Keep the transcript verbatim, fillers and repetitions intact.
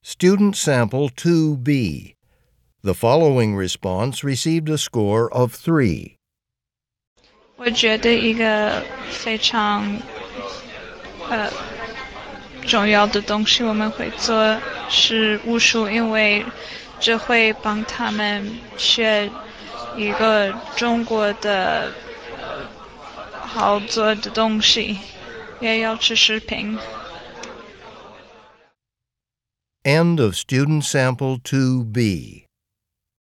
Student Sample two B. The following response received a score of three. 我觉得一个非常呃重要的东西我们会做是武术，因为这会帮他们学一个中国的好做的东西，也要吃视频。 End of Student Sample two B.